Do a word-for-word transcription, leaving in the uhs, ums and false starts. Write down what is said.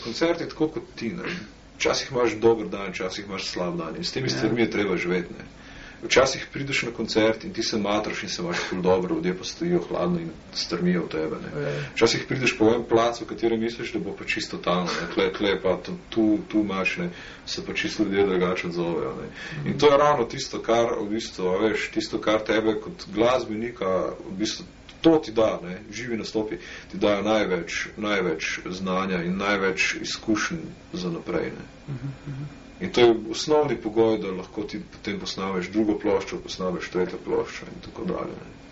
koncert je tako kot ti, ne. Včasih imaš dober dan, včasih imaš slab dan in s temi stvarmi je treba živeti, ne. Včasih prideš na koncert in ti se matraš in se imaš ful dobro, ljudje pa stojijo hladno in strmijo v tebe, ne. Včasih prideš po en plac, v katerem misliš, da bo pa čisto talno, ne. Tle, tle pa tu, tu imaš, ne, se pa čisto ljudje drugače odzovejo, ne. In to je ravno tisto, kar, v bistvu, veš, tisto, kar tebe kot glasbenika, v bistvu, to ti da, ne, živi nastopi, ti dajo največ, največ znanja in največ izkušenj za naprej, ne. In to je osnovni pogoj, da lahko ti potem posnameš drugo ploščo, posnameš tretjo ploščo in tako dalje, ne.